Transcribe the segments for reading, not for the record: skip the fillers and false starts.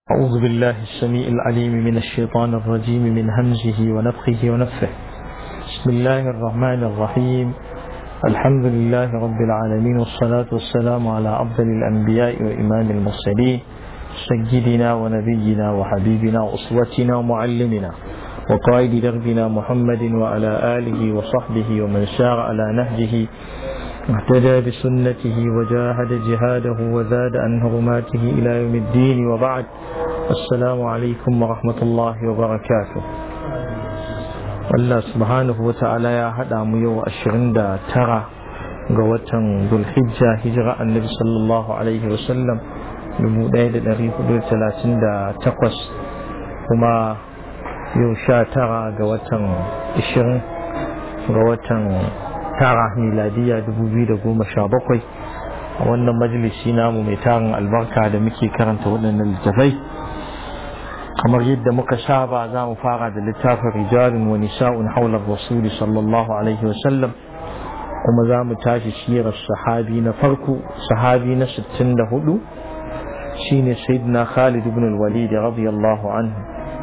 أعوذ بالله السميع العليم من الشيطان الرجيم من همزه ونفخه ونفثه. بسم الله الرحمن الرحيم. الحمد لله رب العالمين، والصلاة والسلام على أفضل الأنبياء وإمام المرسلين سيدنا ونبينا وحبيبنا وأسوتنا ومعلمنا وقائد دربنا محمد وعلى آله وصحبه ومن سار على نهجه اهتدى بسنته وجاهد جهاده وزاد عن حرماته إلى يوم الدين، وبعد. السلام عليكم ورحمة الله وبركاته. الله سبحانه وتعالى يا هذا ميو أشرين دا ترى قوتن ذو الحجة هجرة النبي صلى الله عليه وسلم لمدة دري حدود 38 وما يوشا ترى قوتن 20 قوتن tara miladiya 2017 a wannan majalisi namu mai tarin albarka da muke karanta waɗannan littafai. Kamar yadda muka saba, za mu fara da littafin rijalun wa nisa'un haular rasuli sallallahu alaihi wasallam, kuma za mu tashi sirar sahabi na farko, sahabi na 64 shine sayyidina Khalid ibn al-Walid radiyallahu anhu.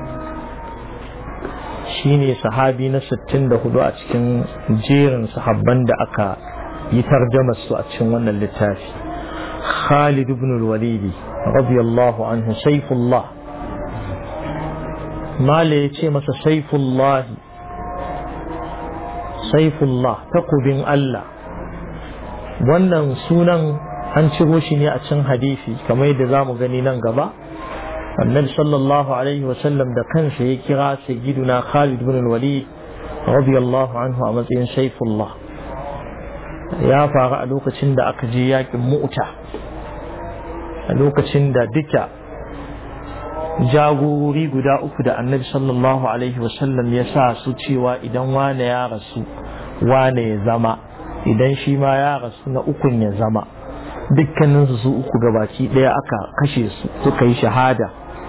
Shine sahabi na 64 a cikin jerin sahabban da aka yi tarjamar su a cikin wannan littafi. Khalid ibn al-Walid radiyallahu anhu, Saifullah. Mala yace masa Saifullah, Saifullah, takubin Allah. Wannan sunan an ciro shi ne a cikin hadisi kamar yadda zamu gani nan gaba. Annabi sallallahu alaihi wasallam da kansa ya kira sayyiduna Khalid ibn al-Walid radiyallahu anhu a matsayin Saifullah. Ya faru a lokacin da aka je yakin Mu'ta, a lokacin da duka jagorori guda uku da Annabi sallallahu alaihi wasallam ya sa su cewa idan wane ya rasu wane ya zama, idan shi ma ya rasu na ukun ya zama, dukkaninsu su uku gabaki daya aka kashe su, suka yi shahada.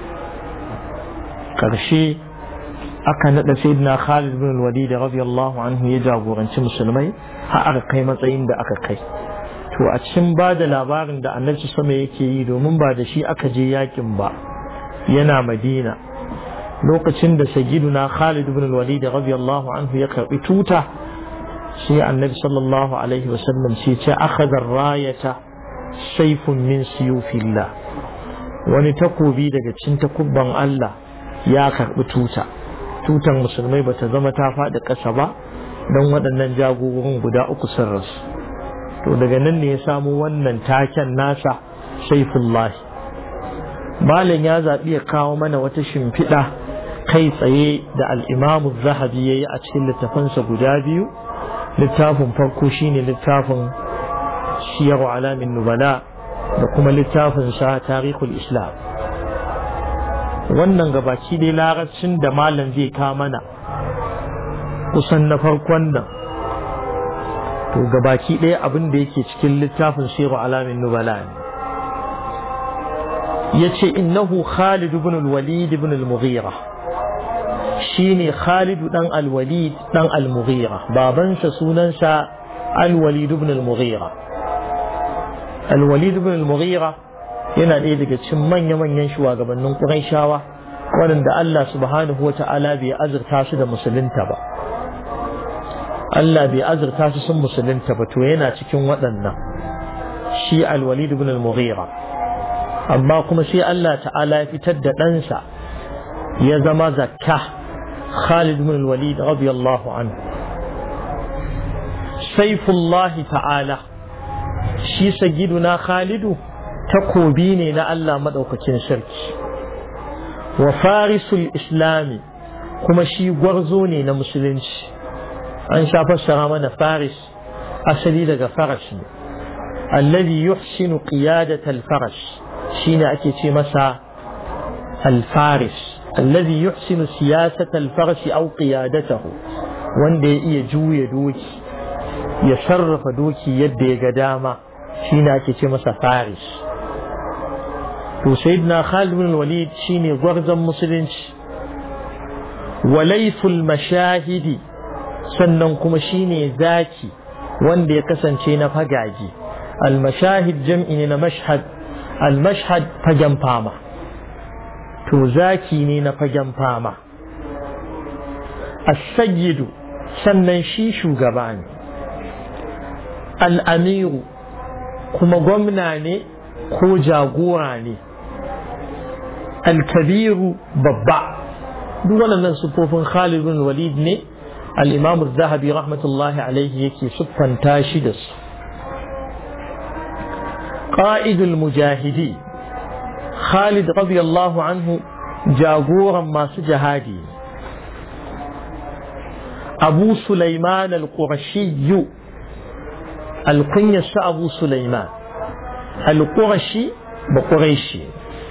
Karshe aka nada sayyidina Khalid bin Walid radiyallahu anhu ya jagoranci musulmai har aka kai matsayin da aka kai. To a cikin bada labarin da Annabi sama yake yi, domin ba da shi aka je yakin ba, yana Madina, lokacin da sayyidina Khalid bin Walid radiyallahu anhu ya karbi tuta, sai Annabi sallallahu alaihi wasallam sai ce akhadha ar-rayata sayfun min siyufillah, wani takobi daga cikin takubban Allah ya karbi tutan musulmai bata zama ta faɗi ƙasa ba don waɗannan jagororin guda uku sun rasu. To daga nan ne ya samu wannan taken nasa Saifullah. Malam ya zaɓi ya kawo mana wata shimfiɗa kai tsaye da al-Imam az-Zahabi yayi a cikin littafansa guda biyu. Littafin farko shine littafin Siyar Alamin Nubala, da kuma littafin sa Tarikhul Islam. Wannan gabaki dai larabcin da malam zai kawo mana kusan na farkon nan, to gabaki ɗaya abin da yake cikin littafin Siyar Alamin Nubala ne. Yace innahu Khalid ibn al-Walid ibn al-Mughira, shine Khalid dan al-Walid dan al-Mughira, babansa sunansa al-Walid ibn al-Mughira. Al-Walid ibn al-Mughira yana ɗaya daga cikin manya-manyan shugabannin Qurayshawa waɗanda Allah subhanahu wata'ala bai azurta su da musulunta ba. Allah bai azurta su sun musulunta ba, to yana cikin waɗannan shi al-Walid ibn al-Mughira. Amma kuma sai Allah ta'ala ya fitar da ɗansa ya zama zakka, Khalid ibn al-Walid radiyallahu anhu. Saifullahi ta'ala, shi sayyiduna Khalidu takobi ne na Allah madaukakin sarki, wa farisul islami, kuma shi gwarzo ne na musulunci. An sha fassara mana faris asali daga farash ne, alladhi yuhsinu qiyadat al-farash, shine ake ce masa al-faris, alladhi yuhsinu siyasat al-farash aw qiyadatahu, wanda ya iya juya doki, ya sarrafa doki yadda ya ga dama, shine ake ce masa faris. To sayyidina Khalid bin Walid shine gwarzon musulunci. Walayful mashahidi, sannan kuma shine zaki wanda ya kasance na fagaji. Al mashahid jam'i ne na mashhad, al mashhad fagen fama. to zaki ne na fagen fama. As-sayyidu sannan shi shugaba ne. Al-amiru kuma gwamna ne ko jagora ne. Al-kabiru babba. duk waɗannan sufofin Khalid bin Walid ne al-Imam az-Zahabi rahmatullahi alayhi yake siffanta shi da su. Qa'idul mujahidi Khalid radiyallahu anhu jagoran masu jihadi. Abu Sulaiman al-Qurashi al-kunyasa Abu Sulaiman al-Qurashi ba Quraishi.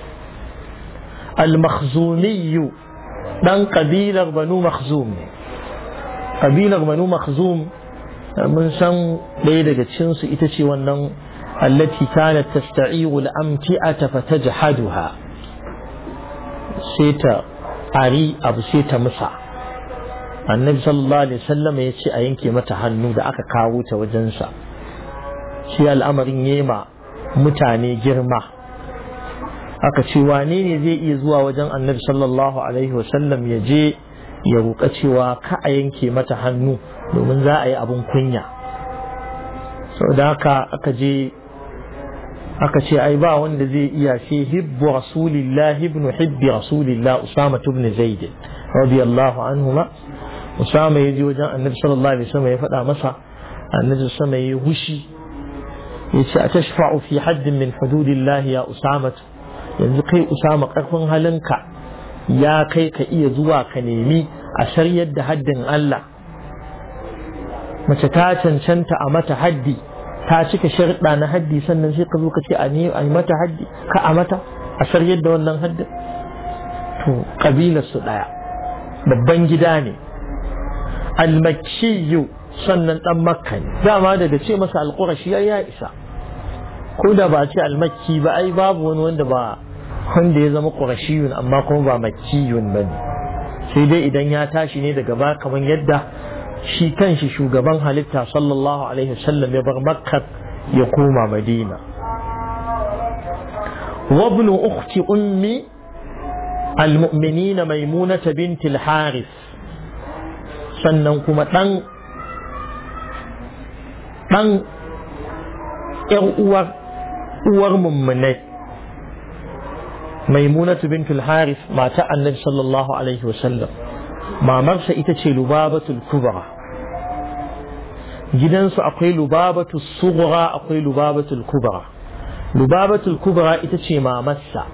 Al-Makhzumi dan kabilar Banu Makhzum ne. Kabilar Banu Makhzum mun san ɗaya daga cikin su ita ce wannan allati kanat tasta'iru al-amti'ata fatajhaduha, sai ta ari abu sai ta musa. Annabi sallallahu alaihi wasallam ya ce a yanke mata hannu da aka kawo ta wajensa. Shi al'amarin yema mutane girma, aka ce wane ne zai iya zuwa wajen Annabi sallallahu alaihi wasallam ya je ya roƙa cewa ka a yanke mata hannu domin za a yi abun kunya. Saboda haka aka je aka ce ai ba wanda zai iya, shi hibbu rasulillah ibn hibbi rasulillah Usama ibn Zaid radiyallahu anhuma. Usama ya je wajen Annabi sallallahu alaihi wasallam ya faɗa masa. Annabi sama ya hushi ya ce atashfa'u fi haddin min hududillah ya Usama, yanzu kai Usama karfin halinka ya kai ka iya zuwa ka nemi a sharyar da haddin Allah. Mace ta cancanta a mata haddi, ta cika sharɗa na haddi, sannan sai ka zo ka ce a yi mata haddi, ka a mata a sharyar da wannan haddin. To kabilar su ɗaya, babban gida ne. Al-Makkiyu sannan dan Makka ne, dama daga ce masa al-Qurashi ya isa. Ko da ba a ce al-Makki ba, ai babu wani wanda ya zama Qurashiyun amma kuma ba Makkiyun bane, sai dai idan ya tashi ne daga ba, kamar yadda shi kanshi shugaban halitta sallallahu alaihi wasallam ya bar Makka ya koma Madina. Wa ibn ukhti ummi al-mu'minin Maimunah bint al-Harith, sannan kuma dan ƴar uwar mummunai Maimunah bint al-Harith, mata Annabi sallallahu alaihi wasallam. Mamarsa ita ce Lubabatul Kubra. Gidansu akwai Lubabatul Sughra, akwai Lubabatul Kubra. Lubabatul Kubra ita ce mamarsa.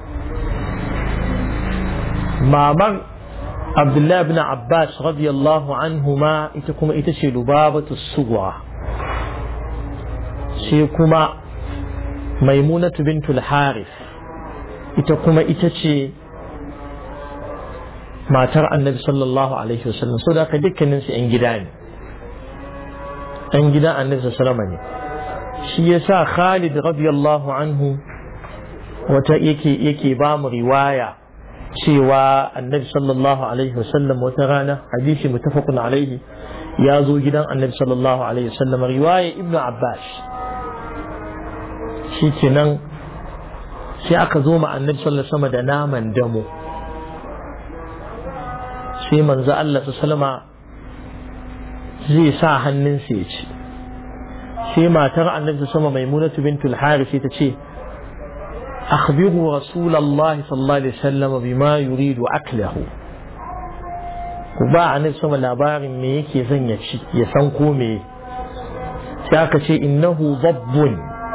Mamar Abdullah ibn Abbas radiyallahu anhuma ita kuma ita ce Lubabatul Sughra. Sai kuma Maimunah bintul Harith, ita kuma ita ce matar Annabi sallallahu alaihi wasallam. So da ka dukkanin su ƴan gida ne, ƴan gidan Annabi sallallahu alaihi wasallam ne. Shi yasa Khalid radiyallahu anhu wata yake ba mu riwaya cewa Annabi sallallahu alaihi wasallam wata rana, hadisi muttafaqun alaihi, ya zo gidan Annabi sallallahu alaihi wasallam, riwaya Ibn Abbas. Shi kenan sai aka zo ma Annabi sallallahu alaihi wasallam da naman damo. Sai manzo Allah sallama zai sa hannunsa ya ci. Sai matar Annabi sallama Maimunah bintul Harith ta ce akhbiru rasulullahi sallallahu alaihi wasallam bima yuridu aklahu. Ku ba Annabi sallama labarin me yake son ya ci, ya san ko me. Sai aka ce innahu dabbun,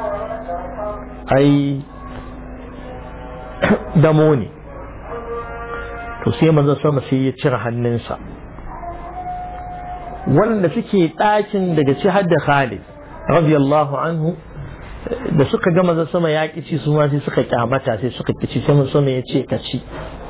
ai damo ne. To sai manzo sama sai ya cire hannunsa. Wanda suke ɗakin daga ci hadda Khalid radiyallahu anhu, da suka ga manzo sama ya kici, su ma sai suka kyamata, sai suka kici. Sai manzo sama ya ce ka ci.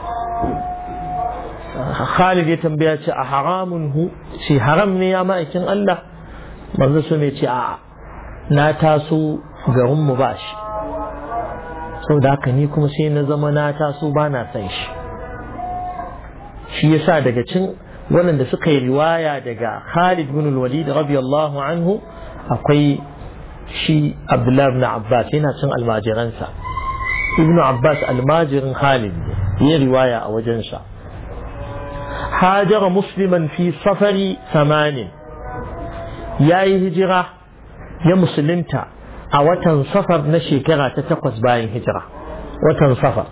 Khalid ya tambaya ce a haramun hu, shi haram ne ya ma'aikin Allah? Manzo sama ya ce a na taso garin mu ba shi, saboda haka ni kuma sai na zama na taso ba na san shi. Shi yasa daga cin waɗanda suka yi riwaya daga Khalid bin Walid radiyallahu anhu akwai shi Abdullah ibn Abbas, yana cin almajiransa. Ibn Abbas almajirin Khalid yi riwaya a wajensa. hajara musliman fi safari 8 yayi hijira ya musulunta a watan safar na shekara ta 8 bayan hijira. watan safar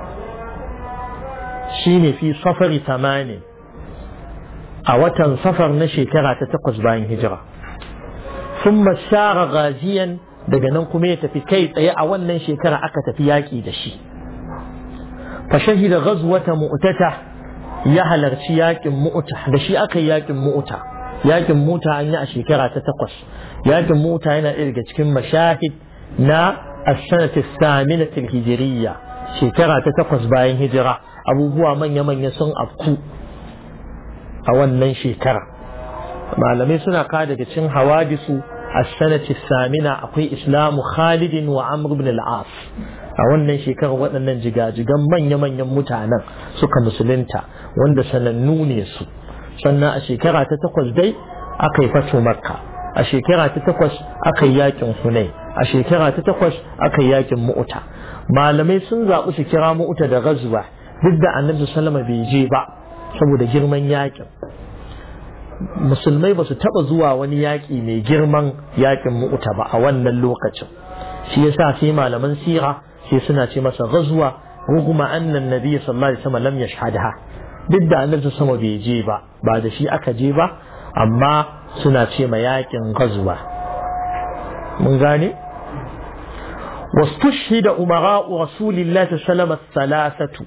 shine fi safari 8 a watan safar na shekara ta 8 bayan hijira. thumma shara ghaziyan, daga nan kuma ya tafi kai tsaye a wannan shekara aka tafi yaƙi da shi. fa shahida ghazwata mu'tata, ya halarci yaƙin mu'ta, da shi aka yi yaƙin mu'ta. yaƙin mu'ta an yi a shekara ta 8. yaƙin mu'ta yana ɗaya daga cikin mashahid na as-sanati as-saminati al-hijriyya, shekara ta 8 bayan hijira. abubuwa manya-manya sun afku a wannan shekara. malamai suna kawo daga cikin hawadisu as-sanati as-samina akwai islamu Khalid wa Amr ibn al-As. a wannan shekarar waɗannan jigajigan manya-manyan mutanen suka musulunta, wanda sanannu ne su. sannan a shekara ta 8 dai aka yi fatu Makka, a shekara ta 8 aka yi yakin Hunayn, a shekara ta 8 aka yi yakin Mu'ta. malamai sun zaɓi su kira Mu'ta da ghazwa, duk da Annabi sallallahu bai je ba saboda girman yakin. musulmai ba su taɓa zuwa wani yaƙi mai girman yaƙin Mu'ta ba a wannan lokacin. shi yasa sai malaman sira sai suna ce masa ghazwa, ruguma annan nabi sallallahu alaihi wasallam lam yashhadha, duk da Annabi sama bai je ba, ba da shi aka je ba, amma suna ce ma yaƙin ghazwa. mun gane. wastushhida umara'u rasulillahi sallallahu alaihi wasallam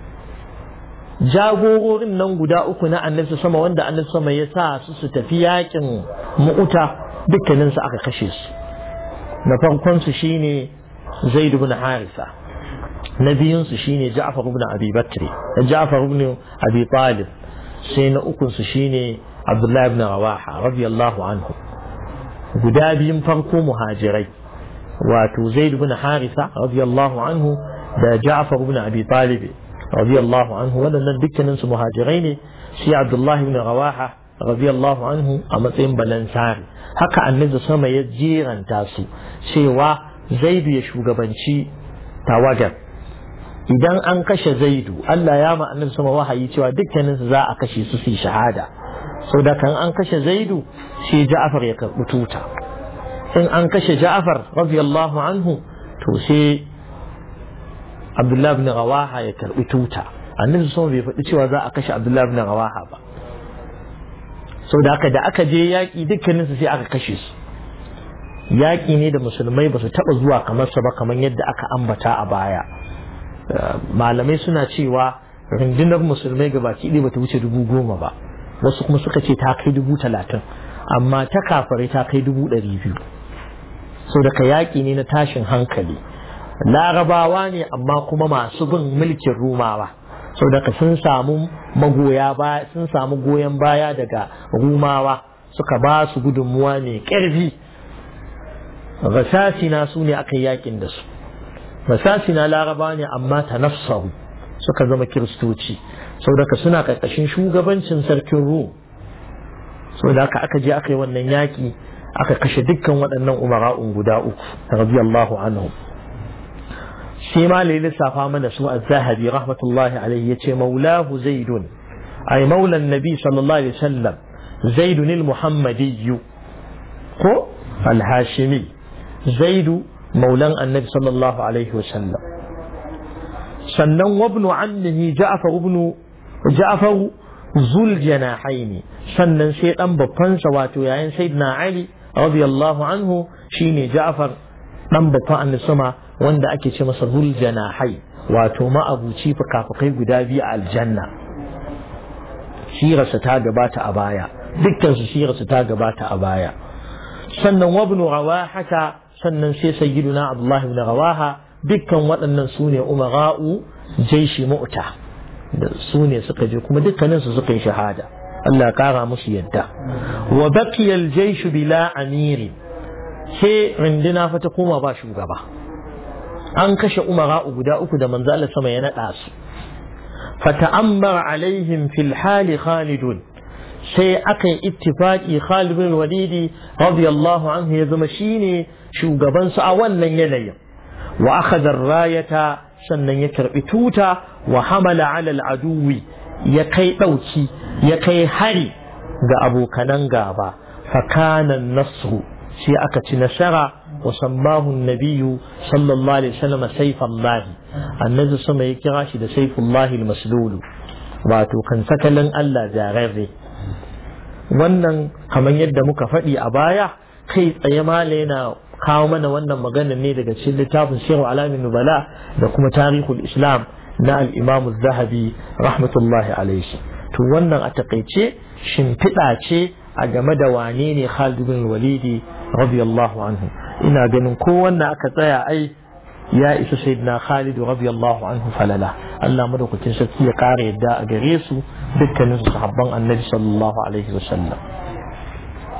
jagororin nan guda 3 na Annabi sama, wanda Annabi sama ya sa su tafi yakin Mu'ta, dukkanin su aka kashe su. na farkon su shine Zaid ibn Haritha, na biyun su shine Ja'far ibn Abi Bakr, Ja'far ibn Abi Talib, sai na ukun su shine Abdullah ibn Rawaha radiyallahu anhu. guda biyun farko muhajirai, wato Zaid ibn Haritha radiyallahu anhu da Ja'far ibn Abi Talib radiyallahu anhu, waɗannan dukkanin su muhajirai ne. shi Abdullah ibn Rawaha radiyallahu anhu a matsayin balansari. haka Annabi sama ya jeranta su cewa Zaidu ya shugabanci tawagar. idan an kashe Zaidu, Allah ya ma Annabi sama wahayi cewa dukkanin su za a kashe su su shahada. saboda kan an kashe Zaidu, sai Ja'far ya karɓi tuta. in an kashe Ja'far radiyallahu anhu, to sai Abdullah ibn Rawaha ya karbi tuta. Annabi sama bai faɗi cewa za a kashe Abdullah ibn Rawaha ba. saboda haka da aka je yaƙi dukkanin su sai aka kashe su. yaƙi ne da musulmai ba su taɓa zuwa kamar sa ba, kamar yadda aka ambata a baya. malamai suna cewa rundunar musulmai gabaki ɗaya bata wuce 10,000 ba, wasu kuma suka ce ta kai 30,000, amma ta kafirai ta kai 200,000. saboda ka yaƙi ne na tashin hankali. larabawa ne amma kuma masu bin mulkin rumawa, saboda sun samu magoya baya, sun samu goyon baya daga rumawa, suka ba su gudunmuwa mai ƙarfi. Rasasina su ne aka yakin da su. Rasasina larabawa ne amma tanassaru, suka zama kiristoci, saboda suna ƙarƙashin shugabancin sarkin Rum. saboda aka je aka yi wannan yaƙi, aka kashe dukkan waɗannan umara'un guda 3 radiyallahu anhum. shi ma lai lissafa mana su az-Zahabi rahmatullahi alaihi yace maulahu Zaidun, ay maulan nabi sallallahu alaihi wasallam Zaidun al-Muhammadi ko al-Hashimi. Zaidu maulan annabi sallallahu alaihi wasallam. sannan wabnu ammihi Ja'far zul janahaini, sannan sai dan babban sa wato yayin sayyidina Ali radiyallahu anhu shine Ja'far dan babban annabi sama, wanda ake ce masa zul janahai, wato ma'abuci fukafukai guda 2 a aljanna. sirarsa ta gabata a baya, dukkan su sirarsa ta gabata a baya. sannan wabnu Rawahata, sannan sai sayyiduna Abdullah ibn Rawaha, dukkan waɗannan su ne umara'u jaishi Mu'ta, da su ne suka je kuma dukkanin su suka yi shahada. Allah kara musu yadda. wa baqiya al-jaysh bila amiri, sai rindina fa ta koma ba shugaba. an kashe umara'u guda 3 da manzo Allah sama ya nada su. fata'ammar alaihim fil hali Khalidun, sai aka yi ittifaqi Khalid bin Walid radiyallahu anhu ya zama shine shugaban su a wannan yanayin. wa akhadha ar-rayata, sannan ya karbi tuta wa hamala ala al-aduwi ya kai dauki ya kai hari ga abokanan gaba fa kana an-nasru sai aka ci nasara wa sammahu an-nabiyyu sallallahu alaihi wasallam sayfallahi annabi sama ya kira shi da sayfullahi al-maslul wato kan sakalin Allah jararre wannan kamar yadda muka faɗi a baya kai tsaye mala yana kawo mana wannan magana ne daga cikin littafin Sirru Alamin Nubala da kuma Tarihul Islam na al-Imam Az-Zahabi rahmatullahi alaihi to wannan a takeice shimfiɗa ce a game da wane ne Khalid bin Walid radiyallahu anhu ina ganin ko wannan aka tsaya ai ya isa sayyidina Khalid radiyallahu anhu falala Allah madaukakin sarki ya kare yadda a gare su dukkanin sahabban Annabi sallallahu alaihi wasallam